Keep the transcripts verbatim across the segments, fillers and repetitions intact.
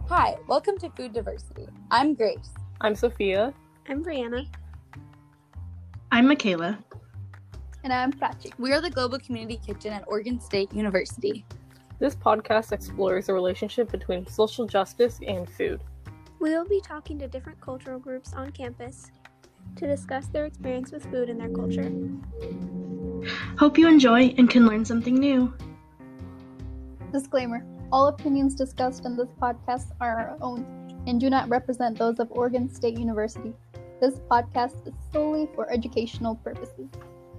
Hi, welcome to Food Diversity. I'm Grace. I'm Sophia. I'm Brianna. I'm Michaela. And I'm Prachi. We are the Global Community Kitchen at Oregon State University. This podcast explores the relationship between social justice and food. We will be talking to different cultural groups on campus to discuss their experience with food and their culture. Hope you enjoy and can learn something new. Disclaimer: all opinions discussed in this podcast are our own and do not represent those of Oregon State University. This podcast is solely for educational purposes.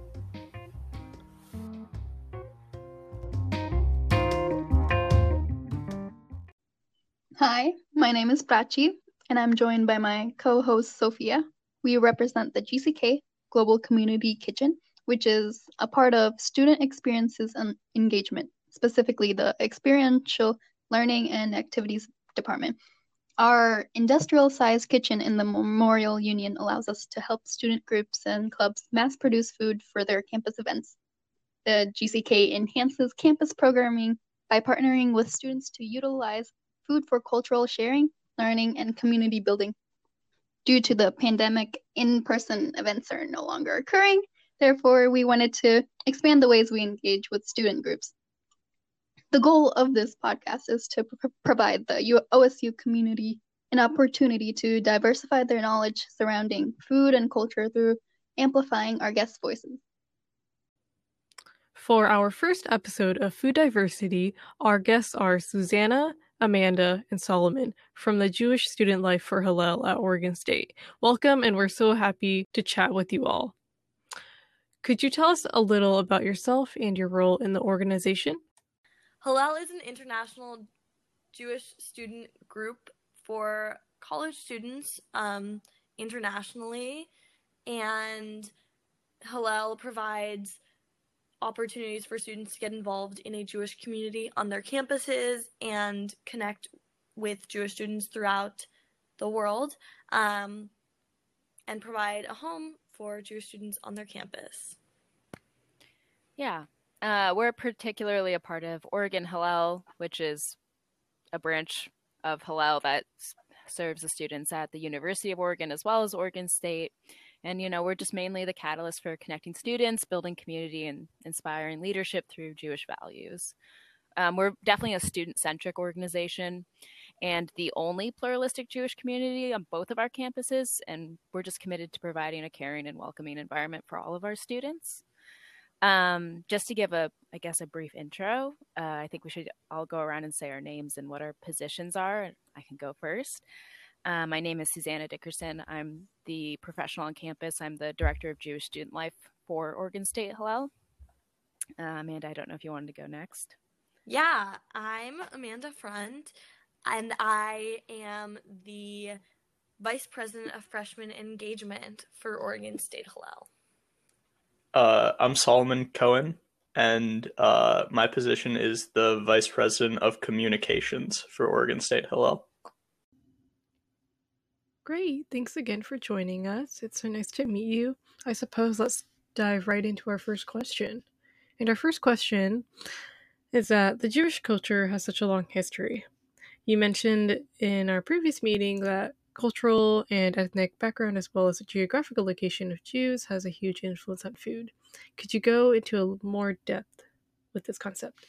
Hi, my name is Prachi, and I'm joined by my co-host Sophia. We represent the G C K Global Community Kitchen, which is a part of Student Experiences and Engagement, specifically the Experiential Learning and Activities Department. Our industrial-sized kitchen in the Memorial Union allows us to help student groups and clubs mass-produce food for their campus events. The G C K enhances campus programming by partnering with students to utilize food for cultural sharing, learning, and community building. Due to the pandemic, in-person events are no longer occurring. Therefore, we wanted to expand the ways we engage with student groups. The goal of this podcast is to pr- provide the U- O S U community an opportunity to diversify their knowledge surrounding food and culture through amplifying our guest voices. For our first episode of Food Diversity, our guests are Susanna, Amanda, and Solomon from the Jewish Student Life for Hillel at Oregon State. Welcome, and we're so happy to chat with you all. Could you tell us a little about yourself and your role in the organization? Hillel is an international Jewish student group for college students um, internationally, and Hillel provides opportunities for students to get involved in a Jewish community on their campuses and connect with Jewish students throughout the world, um, and provide a home for Jewish students on their campus. Yeah, uh, we're particularly a part of Oregon Hillel, which is a branch of Hillel that s- serves the students at the University of Oregon as well as Oregon State. And, you know, we're just mainly the catalyst for connecting students, building community, and inspiring leadership through Jewish values. Um, we're definitely a student-centric organization and the only pluralistic Jewish community on both of our campuses, and we're just committed to providing a caring and welcoming environment for all of our students. Um, just to give a, I guess, a brief intro, uh, I think we should all go around and say our names and what our positions are. I can go first. Uh, my name is Susanna Dickerson. I'm the professional on campus. I'm the director of Jewish Student Life for Oregon State Hillel. Uh, Amanda, I don't know if you wanted to go next. Yeah, I'm Amanda Front, and I am the Vice President of Freshman Engagement for Oregon State Hillel. Uh, I'm Solomon Cohen, and uh, my position is the Vice President of Communications for Oregon State Hillel. Great. Thanks again for joining us. It's so nice to meet you. I suppose let's dive right into our first question. And our first question is that the Jewish culture has such a long history. You mentioned in our previous meeting that cultural and ethnic background as well as the geographical location of Jews has a huge influence on food. Could you go into a more depth with this concept?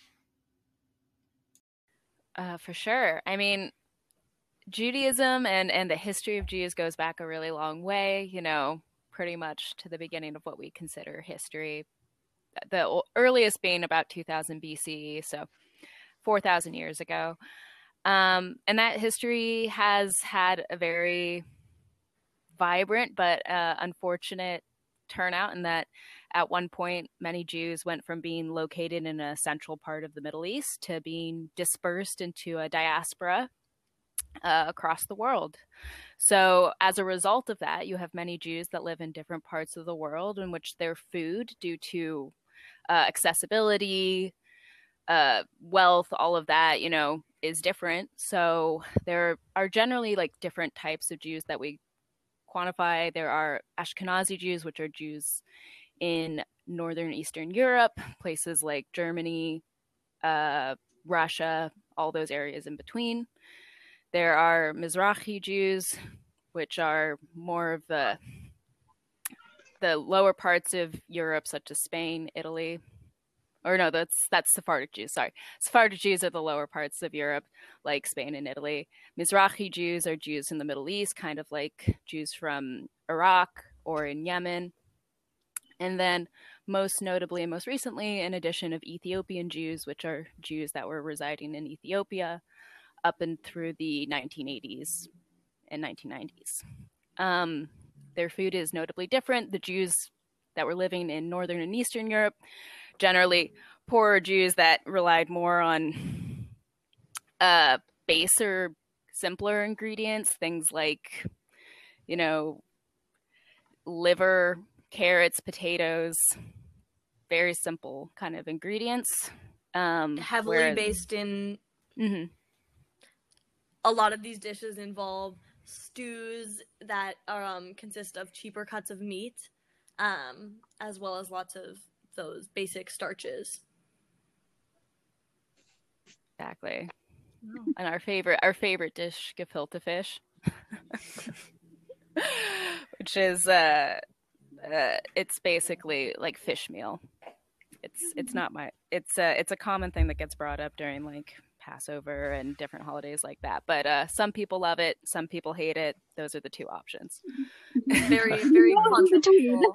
Uh, for sure. I mean, Judaism and, and the history of Jews goes back a really long way, you know, pretty much to the beginning of what we consider history. The earliest being about two thousand B C E, so four thousand years ago. Um, and that history has had a very vibrant but uh, unfortunate turnout in that at one point, many Jews went from being located in a central part of the Middle East to being dispersed into a diaspora Uh, across the world. So as a result of that, you have many Jews that live in different parts of the world in which their food, due to uh, accessibility, uh, wealth, all of that, you know, is different. So there are generally like different types of Jews that we quantify. There are Ashkenazi Jews, which are Jews in Northern Eastern Europe, places like Germany, uh, Russia, all those areas in between. There are Mizrahi Jews, which are more of the the lower parts of Europe, such as Spain, Italy. Or no, that's that's Sephardic Jews. Sorry, Sephardic Jews are the lower parts of Europe, like Spain and Italy. Mizrahi Jews are Jews in the Middle East, kind of like Jews from Iraq or in Yemen. And then, most notably and most recently, an addition of Ethiopian Jews, which are Jews that were residing in Ethiopia up and through the nineteen eighties and nineteen nineties. Um, their food is notably different. The Jews that were living in Northern and Eastern Europe, generally poorer Jews that relied more on uh, baser, simpler ingredients, things like, you know, liver, carrots, potatoes, very simple kind of ingredients. Um, Heavily whereas, based in... Mm-hmm. A lot of these dishes involve stews that are, um, consist of cheaper cuts of meat, um, as well as lots of those basic starches. Exactly. Oh. And our favorite, our favorite dish, gefilte fish, which is uh, uh, it's basically like fish meal. It's it's not my it's a it's a common thing that gets brought up during like Passover and different holidays like that. But uh, some people love it, some people hate it. Those are the two options. Very very controversial.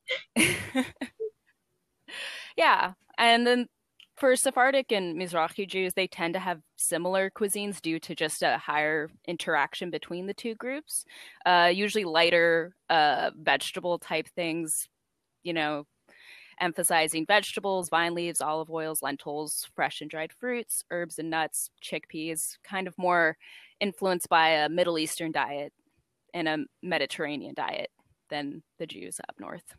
Yeah, and then for Sephardic and Mizrahi Jews, they tend to have similar cuisines due to just a higher interaction between the two groups. Uh, usually lighter uh, vegetable type things, you know, emphasizing vegetables, vine leaves, olive oils, lentils, fresh and dried fruits, herbs and nuts, chickpeas, kind of more influenced by a Middle Eastern diet and a Mediterranean diet than the Jews up north.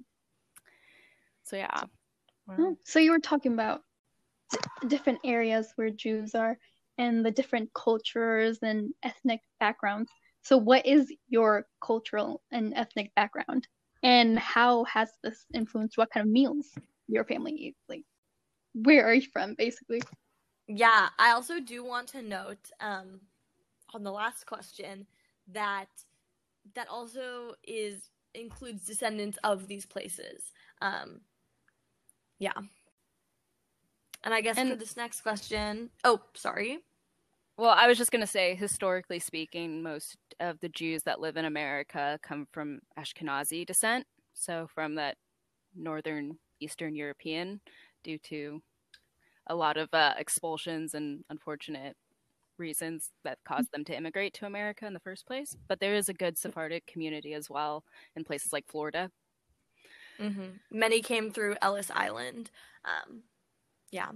So yeah. Wow. So you were talking about different areas where Jews are and the different cultures and ethnic backgrounds. So what is your cultural and ethnic background? And how has this influenced what kind of meals your family eats? Like, where are you from, basically? Yeah, I also do want to note um, on the last question that that also is includes descendants of these places. Um, yeah. And I guess and, for this next question... Oh, sorry. Well, I was just going to say, historically speaking, most of the Jews that live in America come from Ashkenazi descent, so from that northern Eastern European, due to a lot of uh, expulsions and unfortunate reasons that caused them to immigrate to America in the first place. But there is a good Sephardic community as well in places like Florida. Mm-hmm. Many came through Ellis Island. Um, yeah.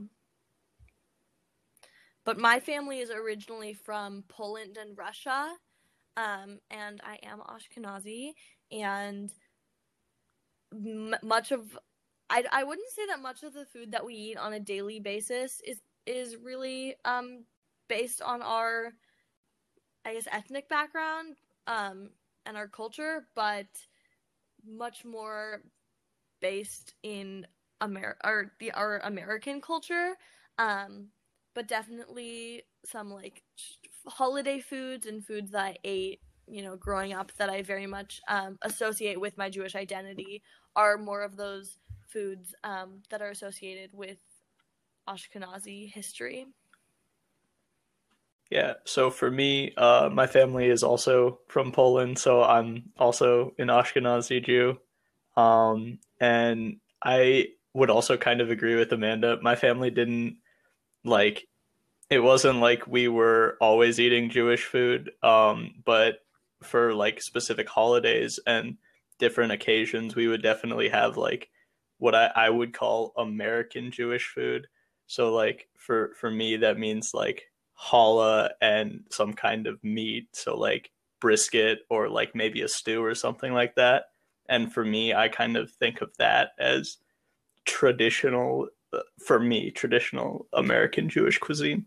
But my family is originally from Poland and Russia, um, and I am Ashkenazi, and m- much of, I, I wouldn't say that much of the food that we eat on a daily basis is, is really um, based on our, I guess, ethnic background um, and our culture, but much more based in Amer- or the, our American culture. Um, But definitely some, like, holiday foods and foods that I ate, you know, growing up that I very much um, associate with my Jewish identity are more of those foods um, that are associated with Ashkenazi history. Yeah, so for me, uh, my family is also from Poland, so I'm also an Ashkenazi Jew. Um, and I would also kind of agree with Amanda. My family didn't like it wasn't like we were always eating Jewish food, um, but for like specific holidays and different occasions, we would definitely have like what I, I would call American Jewish food. So like for, for me, that means like challah and some kind of meat. So like brisket or like maybe a stew or something like that. And for me, I kind of think of that as traditional, for me, traditional American Jewish cuisine.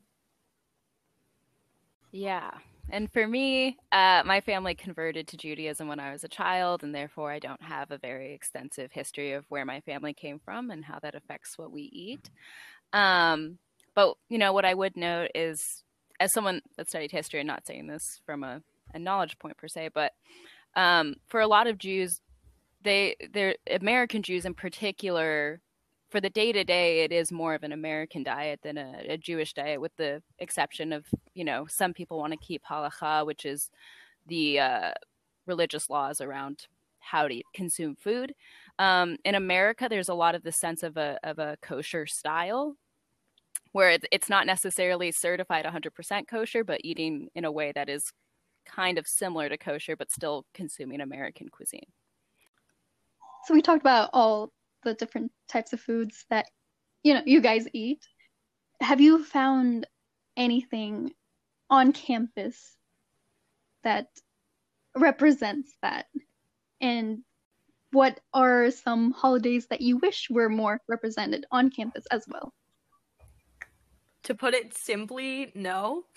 Yeah. And for me, uh, my family converted to Judaism when I was a child, and therefore I don't have a very extensive history of where my family came from and how that affects what we eat. Um, but, you know, what I would note is as someone that studied history, I'm not saying this from a, a knowledge point per se, but um, for a lot of Jews, they they're American Jews in particular, for the day to day, it is more of an American diet than a, a Jewish diet, with the exception of, you know, some people want to keep halacha, which is the uh, religious laws around how to consume food. Um, in America, there's a lot of the sense of a of a kosher style, where it's not necessarily certified one hundred percent kosher, but eating in a way that is kind of similar to kosher, but still consuming American cuisine. So we talked about all the different types of foods that, you know, you guys eat. Have you found anything on campus that represents that? And what are some holidays that you wish were more represented on campus as well? To put it simply, no.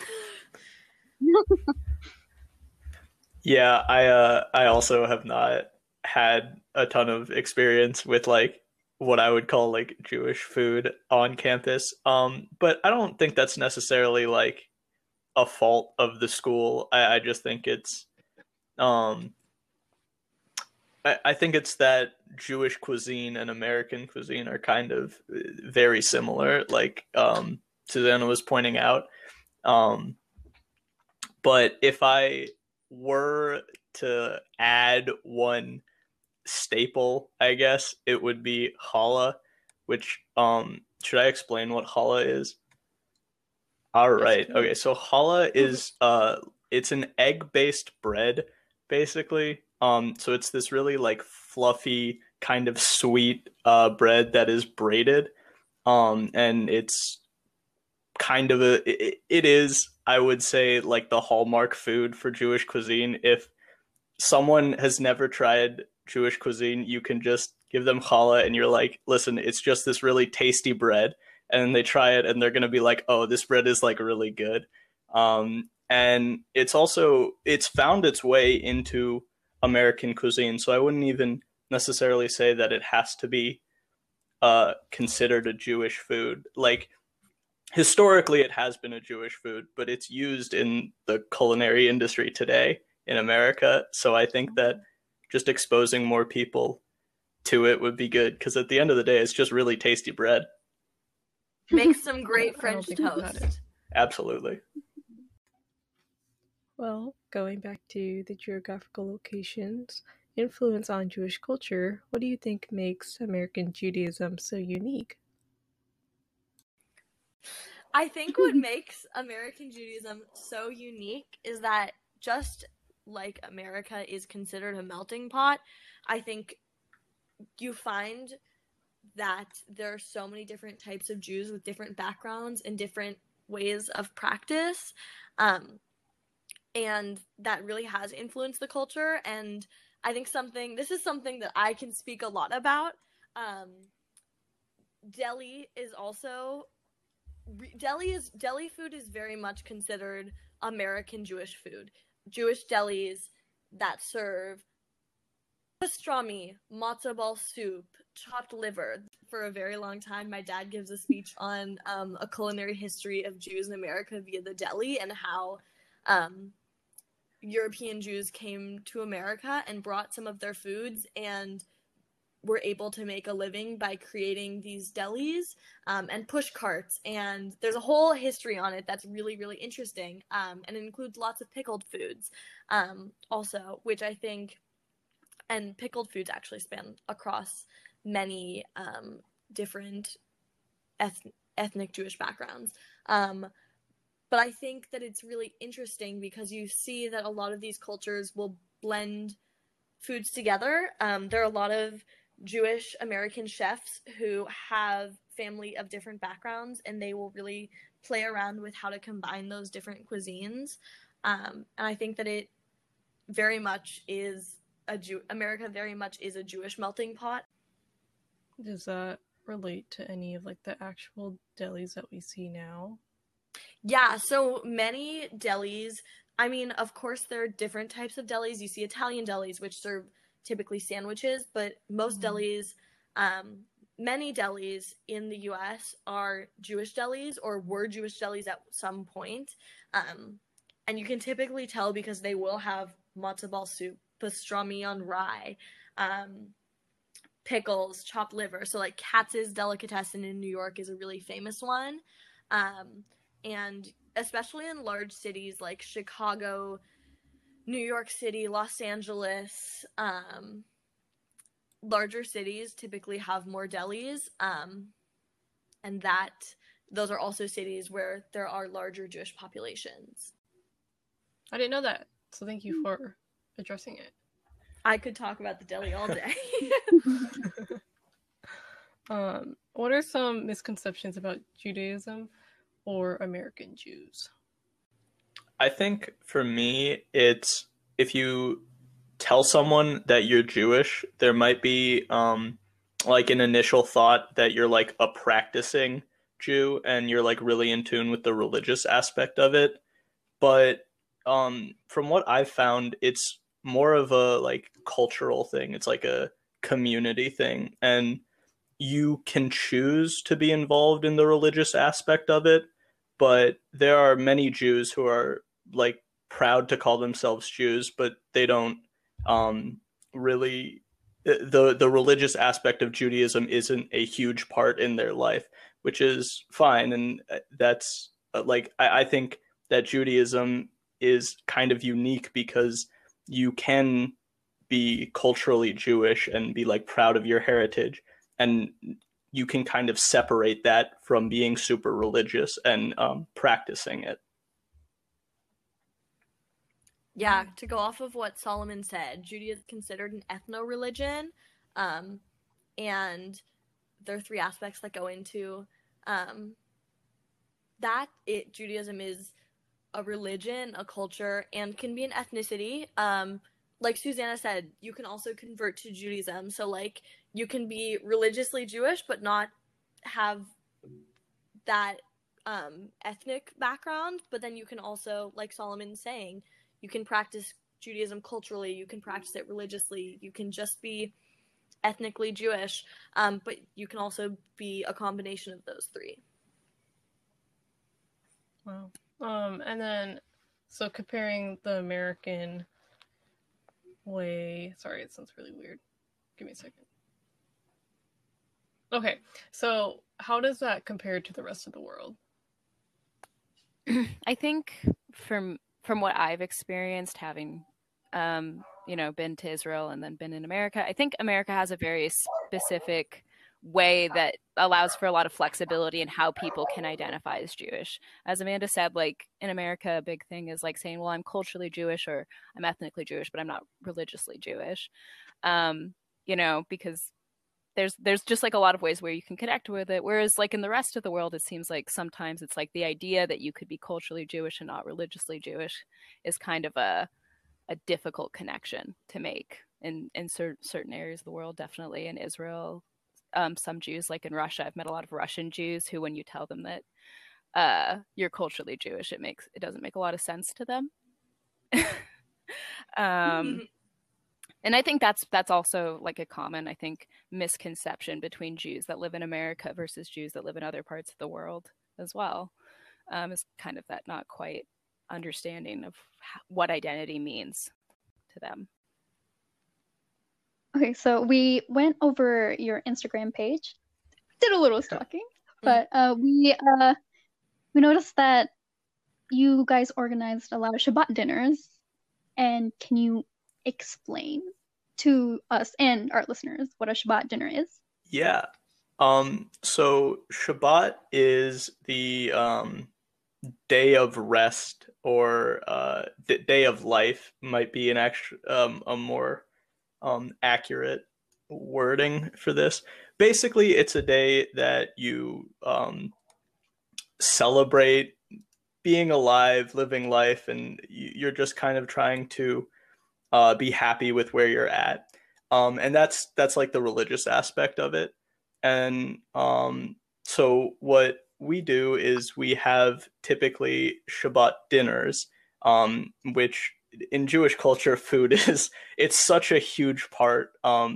Yeah, I uh I also have not had a ton of experience with like what I would call like Jewish food on campus. Um, but I don't think that's necessarily like a fault of the school. I, I just think it's um I, I think it's that Jewish cuisine and American cuisine are kind of very similar, like um Susanna was pointing out. Um but if I were to add one staple, I guess it would be challah, which um should I explain what challah is? All right. Okay, so challah is uh it's an egg-based bread basically. Um so it's this really like fluffy kind of sweet uh bread that is braided. Um and it's kind of a it, it is, I would say, like the hallmark food for Jewish cuisine. If someone has never tried Jewish cuisine, you can just give them challah and you're like, listen, it's just this really tasty bread. And then they try it and they're going to be like, oh, this bread is like really good. Um, and it's also, it's found its way into American cuisine. So I wouldn't even necessarily say that it has to be uh, considered a Jewish food. Like, historically, it has been a Jewish food, but it's used in the culinary industry today in America. So I think that just exposing more people to it would be good, because at the end of the day, it's just really tasty bread. Make some great I don't French think about it. toast. Absolutely. Well, going back to the geographical locations, influence on Jewish culture, what do you think makes American Judaism so unique? I think what makes American Judaism so unique is that, just like America is considered a melting pot, I think you find that there are so many different types of Jews with different backgrounds and different ways of practice. Um, and that really has influenced the culture. And I think something, this is something that I can speak a lot about. Um, deli is also, deli is, deli food is very much considered American Jewish food. Jewish delis that serve pastrami, matzo ball soup, chopped liver. For a very long time, my dad gives a speech on um, a culinary history of Jews in America via the deli, and how um, European Jews came to America and brought some of their foods and were able to make a living by creating these delis um, and push carts. And there's a whole history on it that's really, really interesting. Um, and it includes lots of pickled foods um, also, which I think, and pickled foods actually span across many um, different eth- ethnic Jewish backgrounds. Um, but I think that it's really interesting because you see that a lot of these cultures will blend foods together. Um, there are a lot of Jewish American chefs who have family of different backgrounds, and they will really play around with how to combine those different cuisines. Um, and I think that it very much is a Jew. America very much is a Jewish melting pot. Does that relate to any of like the actual delis that we see now? Yeah, so many delis. I mean, of course, there are different types of delis. You see Italian delis, which serve typically sandwiches, but most Mhm. delis, um, many delis in the U S are Jewish delis or were Jewish delis at some point. Um, and you can typically tell because they will have matzo ball soup, pastrami on rye, um, pickles, chopped liver. So like Katz's Delicatessen in New York is a really famous one. Um, and especially in large cities like Chicago, New York City, Los Angeles, um, larger cities typically have more delis. Um, and that those are also cities where there are larger Jewish populations. I didn't know that. So thank you for addressing it. I could talk about the deli all day. um, what are some misconceptions about Judaism or American Jews? I think for me, it's if you tell someone that you're Jewish, there might be um, like an initial thought that you're like a practicing Jew and you're like really in tune with the religious aspect of it. But um, from what I've found, it's more of a like cultural thing. It's like a community thing. And you can choose to be involved in the religious aspect of it. But there are many Jews who are like proud to call themselves Jews, but they don't um, really, the, the religious aspect of Judaism isn't a huge part in their life, which is fine. And that's like, I, I think that Judaism is kind of unique because you can be culturally Jewish and be like proud of your heritage, and you can kind of separate that from being super religious and um, practicing it. Yeah, to go off of what Solomon said, Judaism is considered an ethno-religion, um, and there are three aspects that go into um, that. It Judaism is a religion, a culture, and can be an ethnicity. Um, like Susanna said, you can also convert to Judaism. So, like, you can be religiously Jewish but not have that um, ethnic background. But then you can also, like Solomon's saying, you can practice Judaism culturally. You can practice it religiously. You can just be ethnically Jewish. Um, but you can also be a combination of those three. Wow. Um, and then, so comparing the American way, sorry, it sounds really weird. Give me a second. Okay, so how does that compare to the rest of the world? I think from from what I've experienced, having um, you know, been to Israel and then been in America, I think America has a very specific way that allows for a lot of flexibility in how people can identify as Jewish. As Amanda said, like in America, a big thing is like saying, well, I'm culturally Jewish or I'm ethnically Jewish, but I'm not religiously Jewish. Um, you know, because there's there's just like a lot of ways where you can connect with it. Whereas like in the rest of the world, it seems like sometimes it's like the idea that you could be culturally Jewish and not religiously Jewish is kind of a a difficult connection to make in, in cer- certain areas of the world, definitely in Israel. Um, some Jews, like in Russia, I've met a lot of Russian Jews who, when you tell them that uh, you're culturally Jewish, it makes it doesn't make a lot of sense to them. um, and I think that's that's also like a common, I think, misconception between Jews that live in America versus Jews that live in other parts of the world as well. Um, is kind of that not quite understanding of what identity means to them. Okay, so we went over your Instagram page, did a little stalking, but uh, we uh, we noticed that you guys organized a lot of Shabbat dinners, and can you explain to us and our listeners what a Shabbat dinner is? Yeah. Um. So Shabbat is the um day of rest, or uh the day of life might be an extra um a more um accurate wording for this. Basically, it's a day that you um celebrate being alive, living life, and you're just kind of trying to uh be happy with where you're at. Um and that's that's like the religious aspect of it. And um so what we do is we have typically Shabbat dinners, um, which in Jewish culture, food is, it's such a huge part um,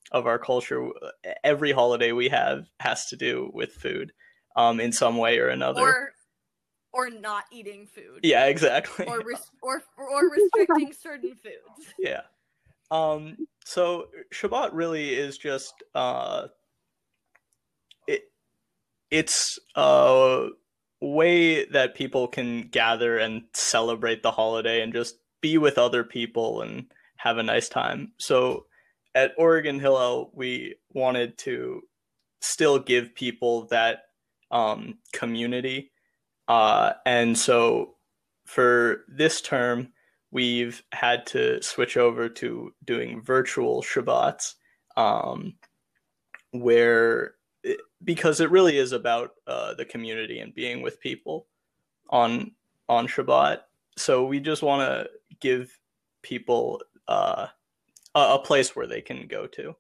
of our culture. Every holiday we have has to do with food, um, in some way or another. Or, or not eating food. Yeah, exactly. Or res- or or restricting certain foods. Yeah. Um. So Shabbat really is just uh. It it's a way that people can gather and celebrate the holiday and just be with other people and have a nice time. So at Oregon Hillel, we wanted to still give people that um, community. Uh, and so for this term, we've had to switch over to doing virtual Shabbats, um, where it, because it really is about uh, the community and being with people on on Shabbat. So we just want to give people uh, a, a place where they can go to.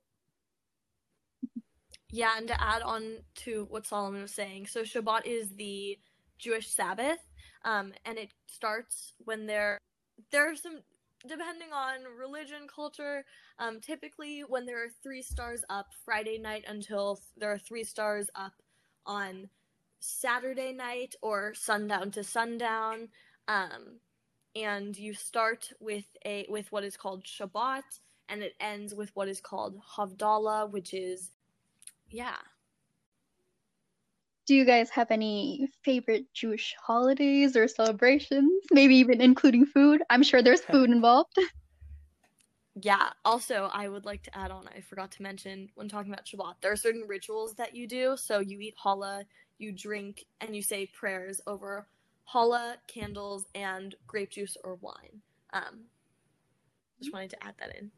Yeah, and to add on to what Solomon was saying, so Shabbat is the Jewish Sabbath, um, and it starts when there there are some, depending on religion, culture, um, typically when there are three stars up Friday night until there are three stars up on Saturday night or sundown to sundown, um, and you start with a with what is called Shabbat, and it ends with what is called Havdalah, which is, yeah. Do you guys have any favorite Jewish holidays or celebrations? Maybe even including food? I'm sure there's food involved. Yeah, also, I would like to add on, I forgot to mention, when talking about Shabbat, there are certain rituals that you do. So you eat challah, you drink, and you say prayers over challah, candles, and grape juice or wine. Um, just wanted to add that in.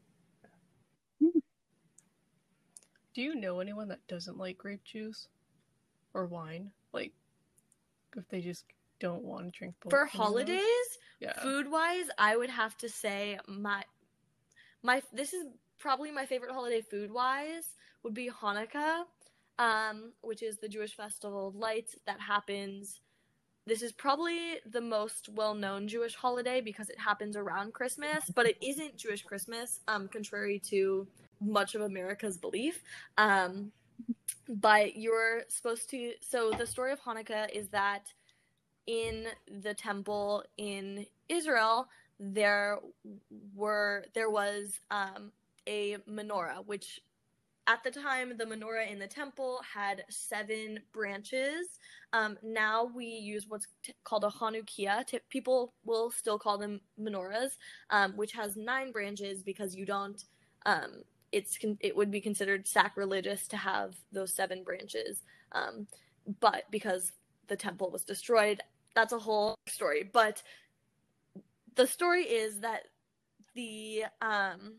Do you know anyone that doesn't like grape juice or wine? Like, if they just don't want to drink both. For holidays, yeah. food-wise, I would have to say my my this is probably my favorite holiday food-wise would be Hanukkah, um, which is the Jewish festival of lights that happens. This is probably the most well-known Jewish holiday because it happens around Christmas, but it isn't Jewish Christmas, um, contrary to much of America's belief. Um, but you're supposed to, so the story of Hanukkah is that in the temple in Israel, there were, there was um, a menorah, which at the time, the menorah in the temple had seven branches. Um, now we use what's t- called a Chanukiah. T- people will still call them menorahs, um, which has nine branches because you don't, um, it's con- it would be considered sacrilegious to have those seven branches. Um, but because the temple was destroyed, that's a whole story. But the story is that the um,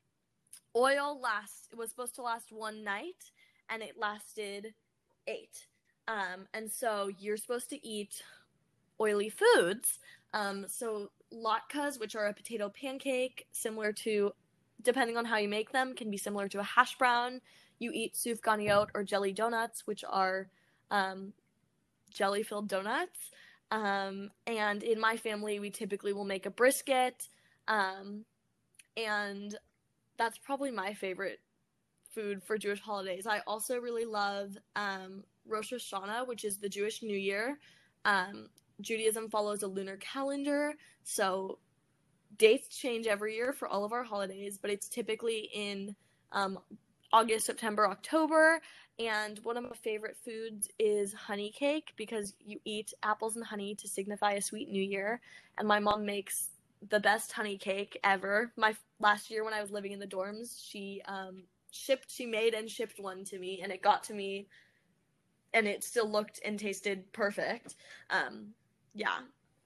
oil last it was supposed to last one night, and it lasted eight. Um, and so you're supposed to eat oily foods. Um, so latkes, which are a potato pancake, similar to, depending on how you make them, can be similar to a hash brown. You eat sufganiyot or jelly donuts, which are um, jelly-filled donuts. Um, and in my family, we typically will make a brisket. Um, and that's probably my favorite food for Jewish holidays. I also really love um, Rosh Hashanah, which is the Jewish New Year. Um, Judaism follows a lunar calendar, so dates change every year for all of our holidays, but it's typically in um, August, September, October. And one of my favorite foods is honey cake, because you eat apples and honey to signify a sweet new year. And my mom makes the best honey cake ever. My last year when I was living in the dorms, she um, shipped, she made and shipped one to me, and it got to me, and it still looked and tasted perfect. Um, yeah.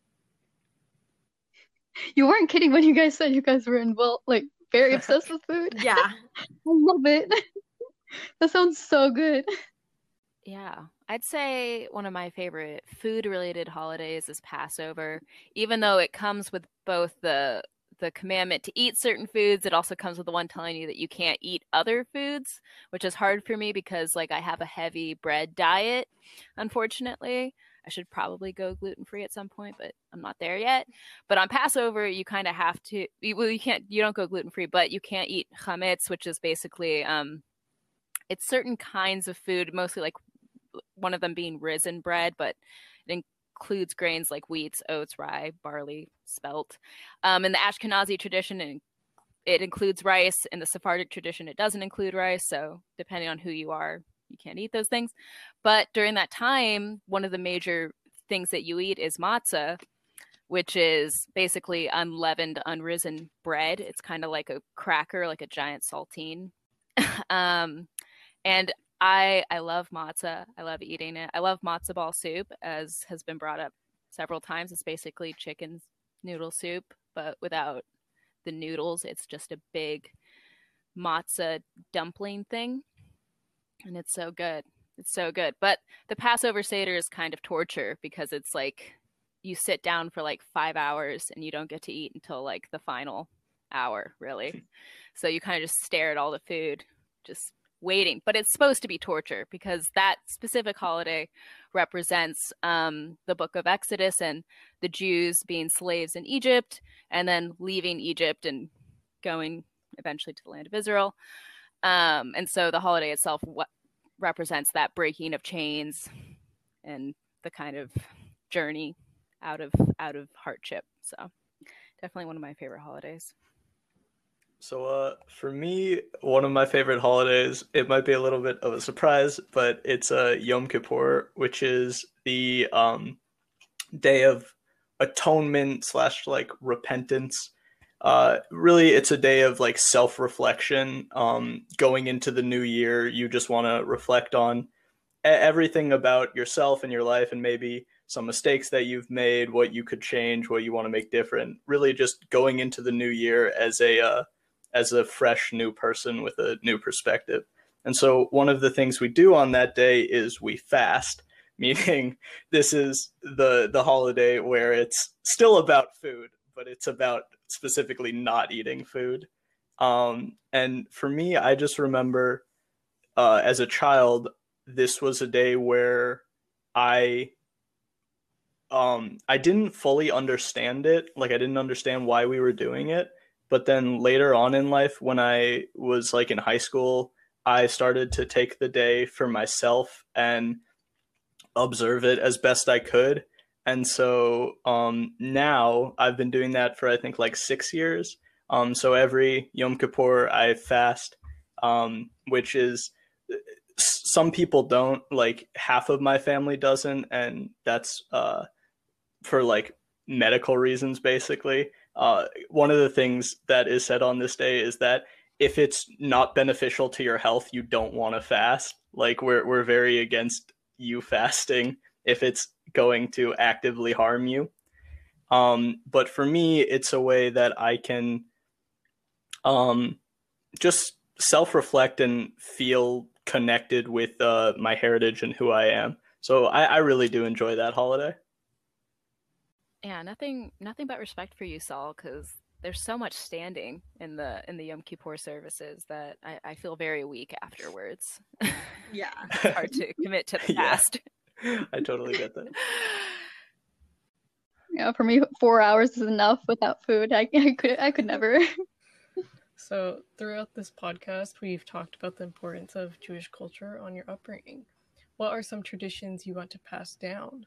You weren't kidding when you guys said you guys were involved, like very obsessed with food. Yeah. I love it. That sounds so good. Yeah, I'd say one of my favorite food-related holidays is Passover, even though it comes with both the with a commandment to eat certain foods. It also comes with the one telling you that you can't eat other foods, which is hard for me because like I have a heavy bread diet, unfortunately. I should probably go gluten-free at some point, but I'm not there yet. But on Passover, you kind of have to, well, you can't, you don't go gluten-free, but you can't eat chametz, which is basically, um, it's certain kinds of food, mostly like one of them being risen bread, but it includes grains like wheats, oats, rye, barley, spelt. Um, in the Ashkenazi tradition, it, it includes rice. In the Sephardic tradition, it doesn't include rice. So depending on who you are, you can't eat those things. But during that time, one of the major things that you eat is matzah, which is basically unleavened, unrisen bread. It's kind of like a cracker, like a giant saltine. um, and I I love matzah. I love eating it. I love matzo ball soup, as has been brought up several times. It's basically chicken noodle soup, but without the noodles. It's just a big matzah dumpling thing. And it's so good. It's so good. But the Passover Seder is kind of torture because it's like you sit down for like five hours and you don't get to eat until like the final hour, really. So you kind of just stare at all the food, just waiting. But it's supposed to be torture because that specific holiday represents um, the book of Exodus and the Jews being slaves in Egypt and then leaving Egypt and going eventually to the land of Israel. Um, and so the holiday itself what represents that breaking of chains and the kind of journey out of out of hardship. So definitely one of my favorite holidays. So uh, for me, one of my favorite holidays, it might be a little bit of a surprise, but it's uh, Yom Kippur, which is the um, day of atonement slash like repentance. Uh, really, it's a day of like self-reflection. Um, going into the new year, you just want to reflect on everything about yourself and your life and maybe some mistakes that you've made, what you could change, what you want to make different. Really just going into the new year as a uh, as a fresh new person with a new perspective. And so one of the things we do on that day is we fast, meaning this is the the holiday where it's still about food, but it's about specifically not eating food. Um, and for me, I just remember uh, as a child, this was a day where I um, I didn't fully understand it. Like I didn't understand why we were doing it. But then later on in life, when I was like in high school, I started to take the day for myself and observe it as best I could. And so um, now I've been doing that for, I think, like six years. Um, so every Yom Kippur, I fast, um, which is some people don't, like half of my family doesn't. And that's uh, for like medical reasons, basically. Uh, one of the things that is said on this day is that if it's not beneficial to your health, you don't want to fast. Like we're we're very against you fasting if it's going to actively harm you. Um, but for me, it's a way that I can um, just self-reflect and feel connected with uh, my heritage and who I am. So I, I really do enjoy that holiday. Yeah, nothing nothing but respect for you, Saul, because there's so much standing in the in the Yom Kippur services that I, I feel very weak afterwards. Yeah. It's hard to commit to the fast. Yeah, I totally get that. Yeah, for me, four hours is enough without food. I, I could I could never. So throughout this podcast, we've talked about the importance of Jewish culture on your upbringing. What are some traditions you want to pass down?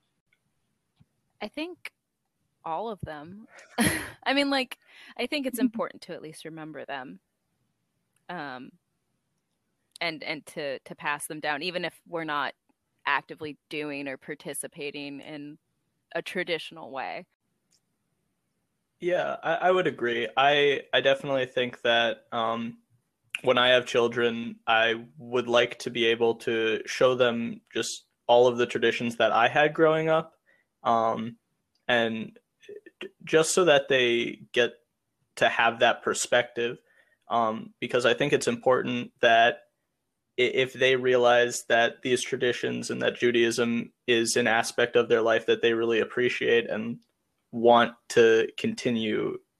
I think all of them. I mean, like, I think it's important to at least remember them, um, and and to to pass them down, even if we're not actively doing or participating in a traditional way. Yeah, I, I would agree. I I definitely think that um, when I have children, I would like to be able to show them just all of the traditions that I had growing up. Um, and just so that they get to have that perspective, um, because I think it's important that if they realize that these traditions and that Judaism is an aspect of their life that they really appreciate and want to continue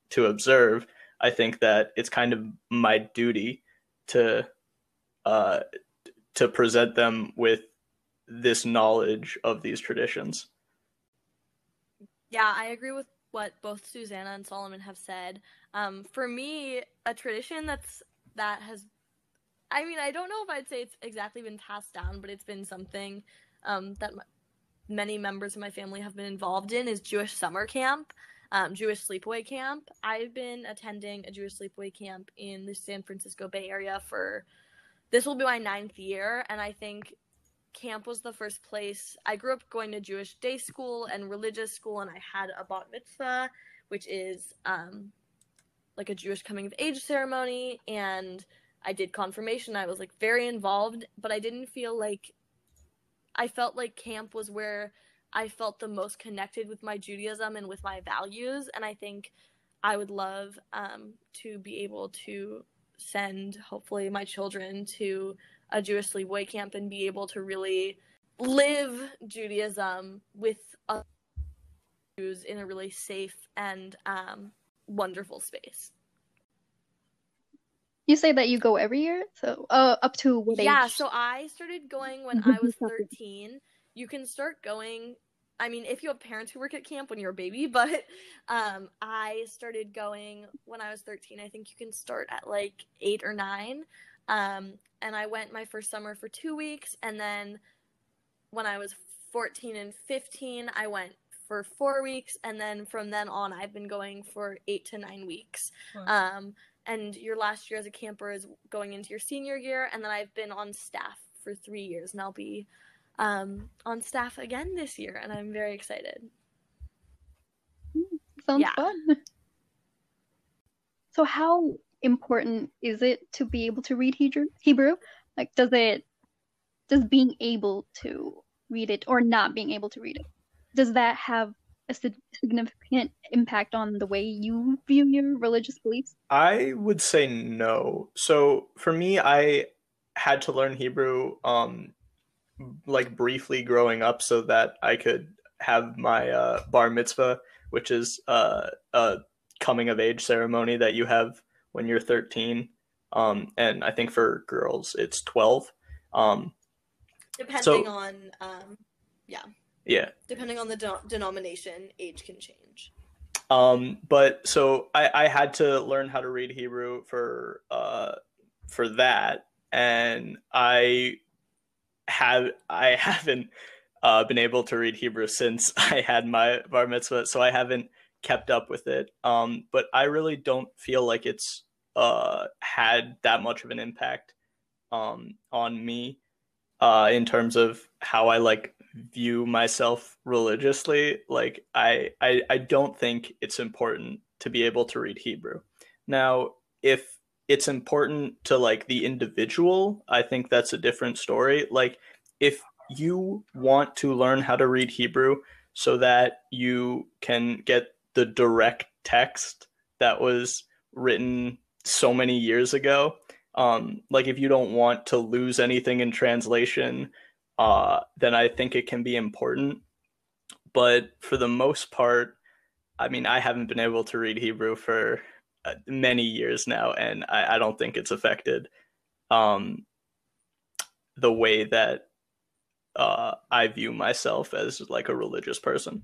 to observe, I think that it's kind of my duty to uh, to present them with this knowledge of these traditions. Yeah, I agree with what both Susanna and Solomon have said. Um, for me, a tradition that's that has, I mean, I don't know if I'd say it's exactly been passed down, but it's been something um, that m- many members of my family have been involved in is Jewish summer camp, um, Jewish sleepaway camp. I've been attending a Jewish sleepaway camp in the San Francisco Bay Area for, this will be my ninth year, and I think camp was the first place. I grew up going to Jewish day school and religious school, and I had a bat mitzvah, which is um, like a Jewish coming of age ceremony, and I did confirmation. I was like very involved, but I didn't feel like, I felt like camp was where I felt the most connected with my Judaism and with my values, and I think I would love um, to be able to send, hopefully, my children to a Jewish sleepaway camp and be able to really live Judaism with other Jews in a really safe and um, wonderful space. You say that you go every year? So uh, up to what age? Yeah, so I started going when I was thirteen. You can start going, I mean, if you have parents who work at camp when you're a baby, but um, I started going when I was thirteen. I think you can start at like eight or nine. Um, and I went my first summer for two weeks, and then when I was fourteen and fifteen, I went for four weeks, and then from then on, I've been going for eight to nine weeks. Wow. Um, and your last year as a camper is going into your senior year, and then I've been on staff for three years, and I'll be um, on staff again this year, and I'm very excited. Sounds Yeah. fun. So how important is it to be able to read Hebrew? Hebrew? Like, does it, does being able to read it or not being able to read it, does that have a sig- significant impact on the way you view your religious beliefs? I would say no. So for me, I had to learn Hebrew um like briefly growing up so that I could have my uh, bar mitzvah, which is uh, a coming of age ceremony that you have when you're thirteen. Um, and I think for girls it's twelve. Um, Depending so, on, um, yeah. Yeah. Depending on the de- denomination, age can change. Um, but so I, I had to learn how to read Hebrew for uh, for that, and I have I haven't uh, been able to read Hebrew since I had my bar mitzvah, so I haven't kept up with it. Um, but I really don't feel like it's uh, had that much of an impact um, on me uh, in terms of how I like view myself religiously. Like I, I I don't think it's important to be able to read Hebrew. Now, if it's important to like the individual, I think that's a different story. Like if you want to learn how to read Hebrew so that you can get the direct text that was written so many years ago, um, like if you don't want to lose anything in translation, uh, then I think it can be important. But for the most part, I mean, I haven't been able to read Hebrew for uh, many years now, and I, I don't think it's affected um, the way that uh, I view myself as like a religious person.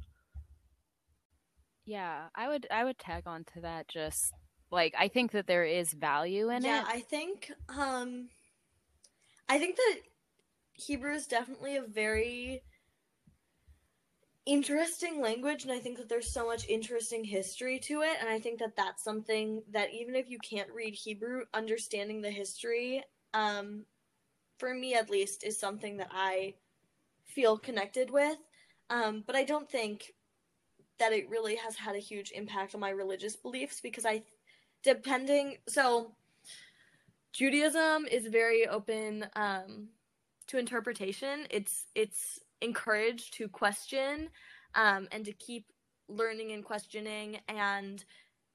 Yeah, I would I would tag on to that. Just like I think that there is value in yeah, it. I think um, I think that Hebrew is definitely a very interesting language, and I think that there's so much interesting history to it, and I think that that's something that even if you can't read Hebrew, understanding the history, um, for me at least, is something that I feel connected with, um, but I don't think that it really has had a huge impact on my religious beliefs, because I, depending, so Judaism is very open um, to interpretation. It's it's encouraged to question um, and to keep learning and questioning, and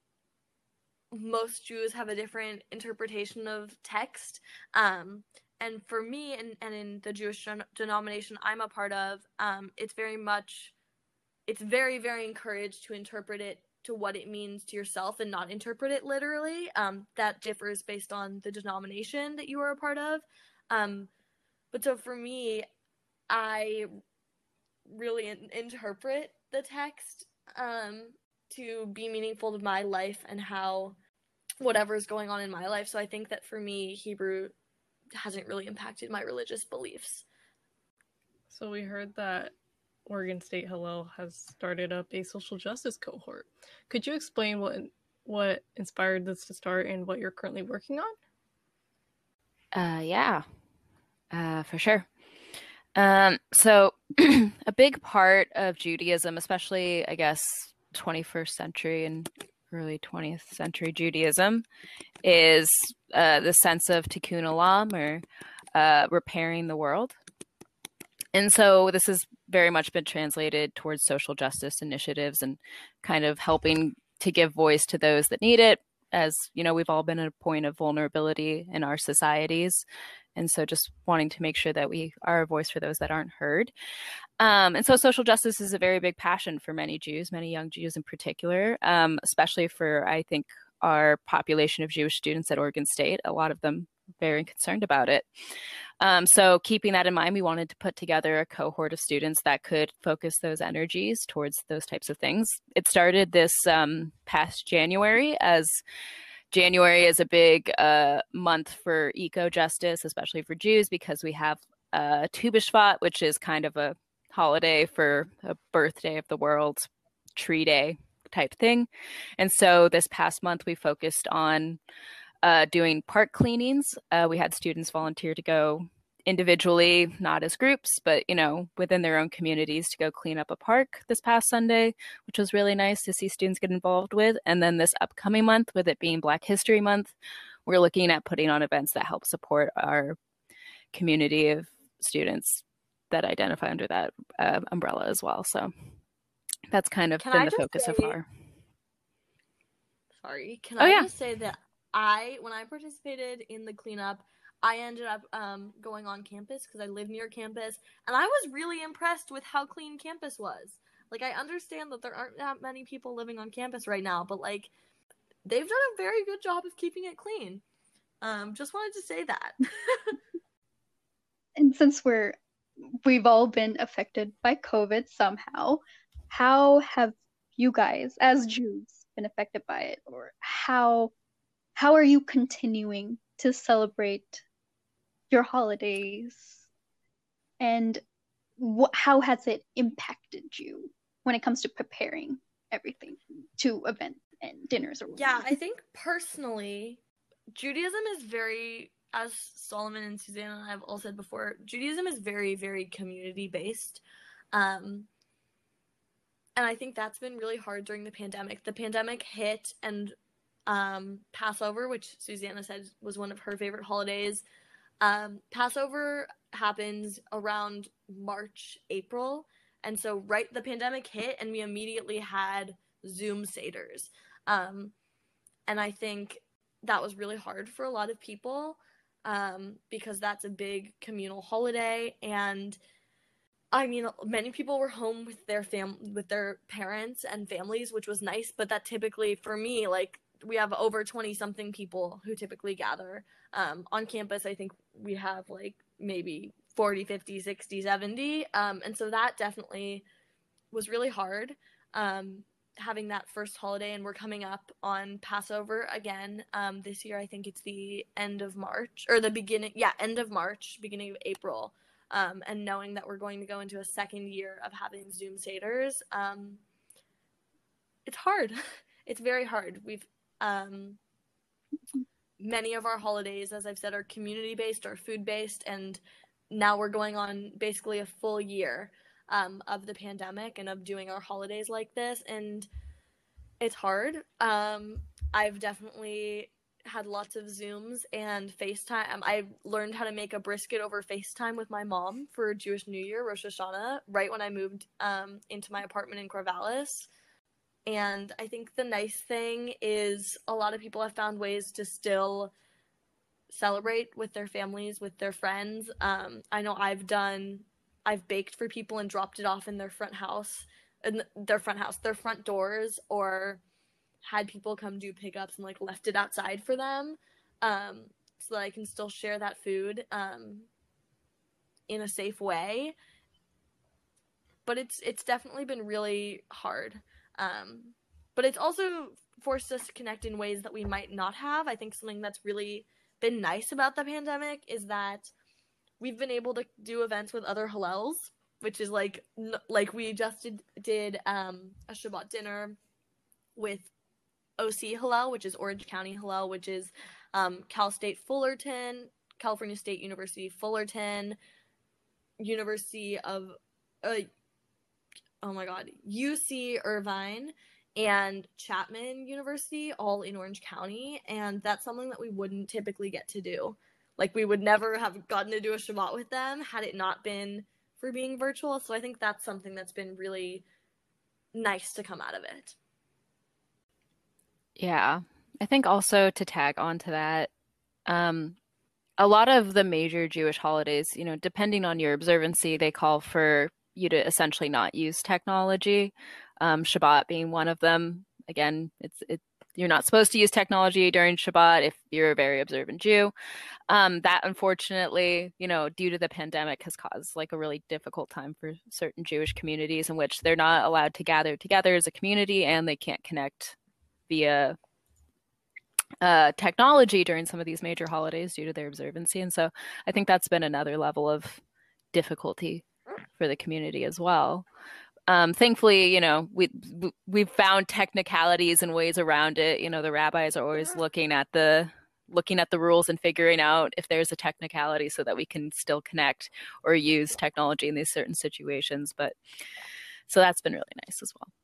most Jews have a different interpretation of text. Um, and for me, and, and in the Jewish den- denomination I'm a part of, um, it's very much, it's very, very encouraged to interpret it to what it means to yourself and not interpret it literally. Um, that differs based on the denomination that you are a part of. Um, but so for me, I really in- interpret the text um, to be meaningful to my life and how whatever is going on in my life. So I think that for me, Hebrew hasn't really impacted my religious beliefs. So we heard that Oregon State Hillel has started up a social justice cohort. Could you explain what what inspired this to start and what you're currently working on? Uh, yeah, uh, for sure. Um, so a big part of Judaism, especially, I guess, twenty-first century and early twentieth century Judaism, is uh, the sense of tikkun olam, or uh, repairing the world. And so this has very much been translated towards social justice initiatives and kind of helping to give voice to those that need it. As you know, we've all been at a point of vulnerability in our societies. And so just wanting to make sure that we are a voice for those that aren't heard. Um, and so social justice is a very big passion for many Jews, many young Jews in particular, um, especially for, I think, our population of Jewish students at Oregon State. A lot of them very concerned about it. Um, so keeping that in mind, we wanted to put together a cohort of students that could focus those energies towards those types of things. It started this um, past January, as January is a big uh, month for eco-justice, especially for Jews, because we have uh, Tu B'Shvat, which is kind of a holiday for a birthday of the world, tree day type thing. And so this past month, we focused on uh, doing park cleanings. Uh, we had students volunteer to go individually, not as groups, but, you know, within their own communities, to go clean up a park this past Sunday, which was really nice to see students get involved with. And then this upcoming month, with it being Black History Month, we're looking at putting on events that help support our community of students that identify under that uh, umbrella as well. So that's kind of Can been I the just focus so say- far. Sorry, can Oh, I yeah. just say that I, when I participated in the cleanup, I ended up um, going on campus because I live near campus, and I was really impressed with how clean campus was. Like, I understand that there aren't that many people living on campus right now, but, like, they've done a very good job of keeping it clean. Um, just wanted to say that. And since we're we've all been affected by COVID somehow, how have you guys, as Jews, been affected by it, or how how are you continuing to celebrate your holidays, and wh- how has it impacted you when it comes to preparing everything to events and dinners or Yeah, I think personally, Judaism is very, as Solomon and Suzanne and I have all said before, Judaism is very, very community-based. Um, and I think that's been really hard during the pandemic. The pandemic hit, and um, Passover, which Susanna said was one of her favorite holidays, um, Passover happens around March, April. And so right, the pandemic hit, and we immediately had Zoom Seders. Um, and I think that was really hard for a lot of people um, because that's a big communal holiday. And I mean, many people were home with their fam with their parents and families, which was nice. But that typically, for me, like, we have over twenty something people who typically gather um, on campus. I think we have like maybe forty, fifty, sixty, seventy. Um, and so that definitely was really hard. Um, having that first holiday, and we're coming up on Passover again um, this year. I think it's the end of March, or the beginning, yeah, end of March, beginning of April, um, and knowing that we're going to go into a second year of having Zoom Seders, um, it's hard. It's very hard. We've, um, many of our holidays, as I've said, are community-based or food-based, and now we're going on basically a full year Um, of the pandemic and of doing our holidays like this, and it's hard. Um, I've definitely had lots of Zooms and FaceTime. I learned how to make a brisket over FaceTime with my mom for Jewish New Year, Rosh Hashanah, right when I moved um, into my apartment in Corvallis. And I think the nice thing is a lot of people have found ways to still celebrate with their families, with their friends. Um, I know I've done I've baked for people and dropped it off in their front house, in their front house, their front doors, or had people come do pickups and like left it outside for them, um, so that I can still share that food um, in a safe way. But it's it's definitely been really hard. Um, but it's also forced us to connect in ways that we might not have. I think something that's really been nice about the pandemic is that we've been able to do events with other Hillels, which is like like we just did, did um, a Shabbat dinner with O C Hillel, which is Orange County Hillel, which is um, Cal State Fullerton, California State University Fullerton, University of, uh, oh my god, U C Irvine, and Chapman University, all in Orange County, and that's something that we wouldn't typically get to do. Like, we would never have gotten to do a Shabbat with them had it not been for being virtual, so I think that's something that's been really nice to come out of it. Yeah, I think also to tag on to that, um, a lot of the major Jewish holidays, you know, depending on your observancy, they call for you to essentially not use technology. Um, Shabbat being one of them. Again, it's it, you're not supposed to use technology during Shabbat if you're a very observant Jew. Um, that unfortunately, you know, due to the pandemic has caused like a really difficult time for certain Jewish communities in which they're not allowed to gather together as a community and they can't connect via uh, technology during some of these major holidays due to their observancy. And so I think that's been another level of difficulty for the community as well. Um, thankfully, you know, we, we've found technicalities and ways around it. You know, the rabbis are always looking at the looking at the rules and figuring out if there's a technicality so that we can still connect or use technology in these certain situations. But so that's been really nice as well.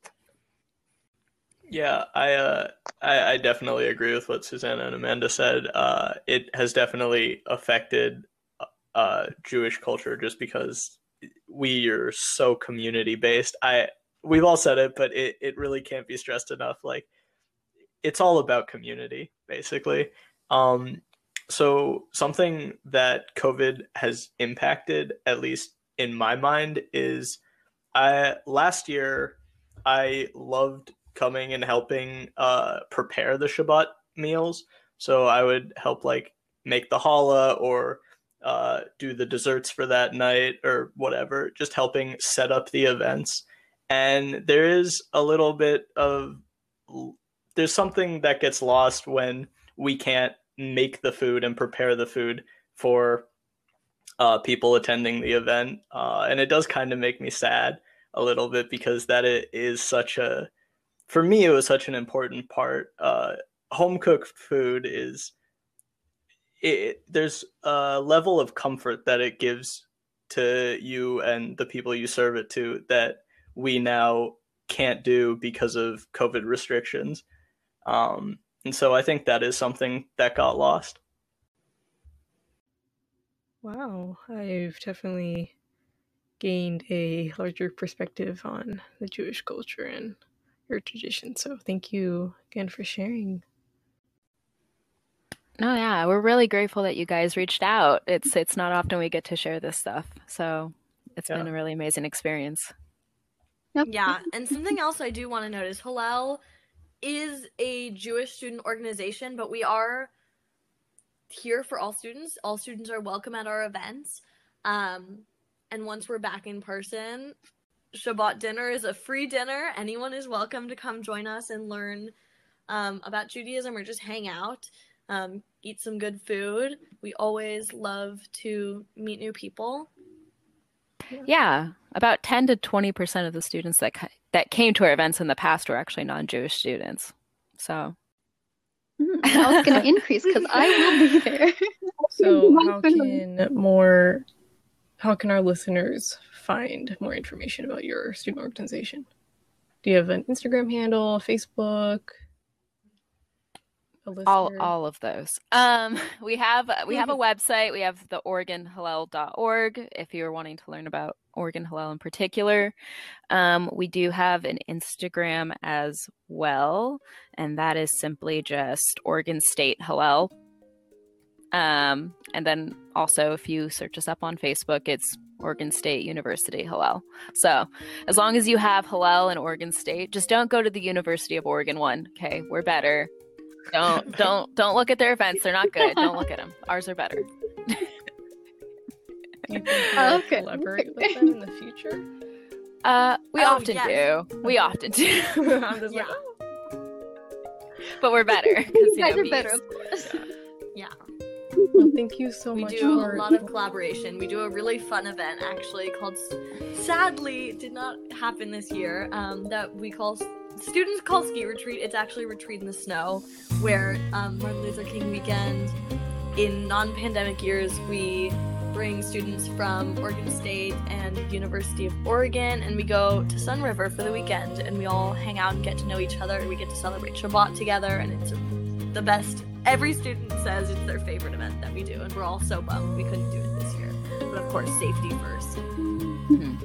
Yeah, I, uh, I I definitely agree with what Susanna and Amanda said. Uh, it has definitely affected uh, Jewish culture just because we are so community based. I we've all said it, but it, it really can't be stressed enough. Like, it's all about community, basically. Um, so something that COVID has impacted, at least in my mind, is I last year I loved coming and helping uh, prepare the Shabbat meals. So I would help like make the challah or uh, do the desserts for that night or whatever, just helping set up the events. And there is a little bit of, there's something that gets lost when we can't make the food and prepare the food for uh, people attending the event. Uh, and it does kind of make me sad a little bit because that it is such a, for me, it was such an important part. Uh, home cooked food is, it, there's a level of comfort that it gives to you and the people you serve it to that we now can't do because of COVID restrictions. Um, and so I think that is something that got lost. Wow, I've definitely gained a larger perspective on the Jewish culture and your tradition. So thank you again for sharing. No, yeah, we're really grateful that you guys reached out. It's it's not often we get to share this stuff. So it's yeah. been a really amazing experience. Yep. Yeah, and something else I do want to note is Hillel is a Jewish student organization, but we are here for all students. All students are welcome at our events. Um, and once we're back in person, Shabbat dinner is a free dinner. Anyone is welcome to come join us and learn um, about Judaism or just hang out, um, eat some good food. We always love to meet new people. Yeah, about ten to twenty percent of the students that that came to our events in the past were actually non-Jewish students. So mm, now it's going to increase because I will be there. So how can more, how can our listeners find more information about your student organization? Do you have an Instagram handle, Facebook? all all of those. Um, we have we have a website. We have the Oregon Hillel dot org if you're wanting to learn about Oregon Hillel in particular. Um, we do have an Instagram as well, and that is simply just Oregon State Hillel. Um, and then also, if you search us up on Facebook, it's Oregon State University Hillel. So as long as you have Hillel and Oregon State, just don't go to the University of Oregon one. Okay, we're better. Don't don't don't look at their events. They're not good. Don't look at them. Ours are better. Do you think you'll Oh, okay. collaborate with them in the future? Uh, we Oh, often yes. do. We often do. I'm just like, Yeah. But we're better. 'cause, You you guys know, are better, bees. of course. Yeah. well, thank you so We much do for a lot of collaboration. We do a really fun event actually called, sadly, did not happen this year, um, that we call, students call Ski Retreat. It's actually Retreat in the Snow, where um, Martin Luther King weekend, in non-pandemic years, we bring students from Oregon State and University of Oregon, and we go to Sun River for the weekend, and we all hang out and get to know each other, and we get to celebrate Shabbat together, and it's the best. Every student says it's their favorite event that we do, and we're all so bummed we couldn't do it this year. But of course, safety first. Mhm.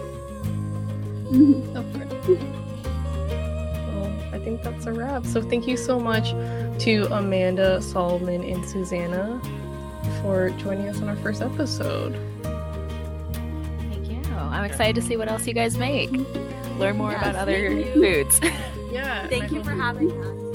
Mhm, of course. Well, I think that's a wrap. So thank you so much to Amanda, Solomon, and Susanna for joining us on our first episode. Thank you. I'm excited to see what else you guys make. Learn more Yes, about other thank you. foods. Yeah. Thank you for having us.